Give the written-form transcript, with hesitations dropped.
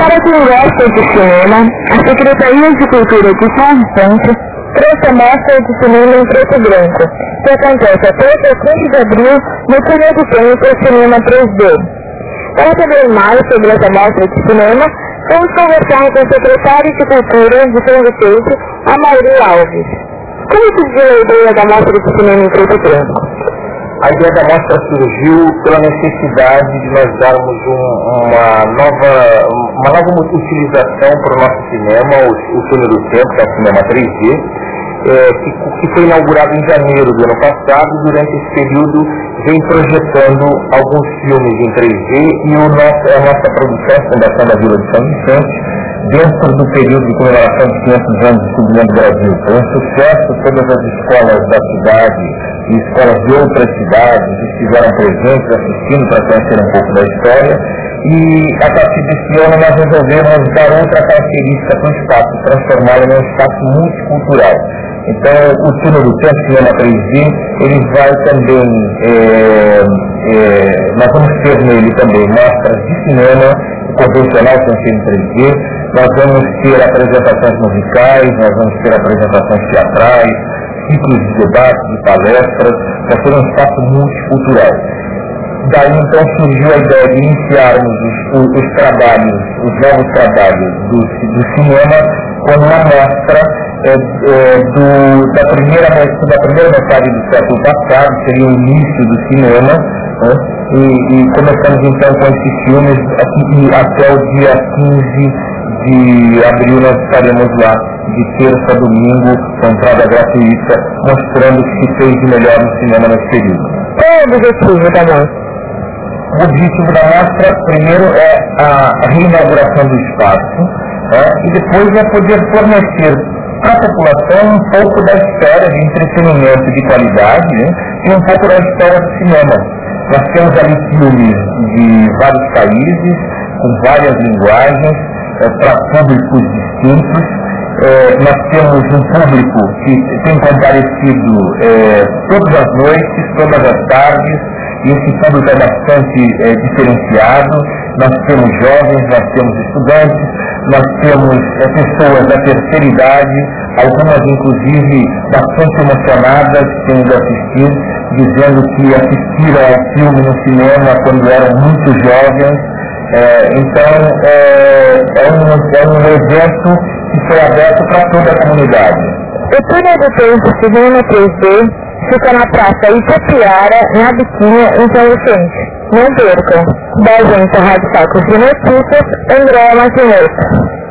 Para quem gosta de cinema, a Secretaria de Cultura de São Vicente trouxe a mostra de cinema em preto e branco, que acontece até o 15 de abril no Túnel do Tempo Cinema 3D. Para saber mais sobre essa mostra de cinema, vamos conversar com o secretário de Cultura de São Vicente, Amaury Alves. Como surgiu a ideia da mostra de cinema em preto e branco? A ideia da mostra surgiu pela necessidade de nós darmos uma nova utilização para o nosso cinema, o Túnel do Tempo, que é o cinema 3D, que foi inaugurado em janeiro do ano passado. Durante esse período vem projetando alguns filmes em 3D e a nossa produção, a Fundação da Vila de São Vicente, dentro do período de comemoração de 500 anos do descobrimento do Brasil. Foi um sucesso, todas as escolas da cidade e escolas de outras cidades estiveram presentes assistindo para conhecer um pouco da história, e a partir desse ano nós resolvemos dar outra característica para o espaço, transformá-lo num espaço multicultural. Então o Túnel do Tempo, Cinema 3D, ele vai também, nós vamos ter nele também mostras de cinema convencional sem ser em 3D, nós vamos ter apresentações musicais, nós vamos ter apresentações teatrais, ciclos de debates, de palestras, para ser um espaço multicultural. Daí então surgiu a ideia de iniciarmos os trabalhos, os novos trabalhos do cinema como uma mostra da primeira metade do século passado, seria o início do cinema, né? E começamos então com esses filmes e até o dia 15 de abril nós estaremos lá, de terça a domingo, com entrada gratuita, mostrando o que se fez de melhor no cinema nesse período. Qual é o objetivo da mostra? O objetivo da mostra, primeiro, é a reinauguração do espaço, e depois é poder fornecer para a população um pouco da história de entretenimento de qualidade, né, e um pouco da história do cinema. Nós temos ali filmes de vários países, com várias linguagens, para públicos distintos. Nós temos um público que tem comparecido todas as noites, todas as tardes, e esse público é bastante diferenciado. Nós temos jovens, nós temos estudantes, nós temos pessoas da terceira idade, algumas inclusive bastante emocionadas, têm ido assistir, dizendo que assistiram ao filme no cinema quando eram muito jovens. Então é um evento que foi aberto para toda a comunidade. O Túnel do Tempo Cinema 3D fica na Praça Itapirara, na Biquinha, em São Vicente. Não percam. Da agência Rádio Sacos de Notícias, Andréa Martinez.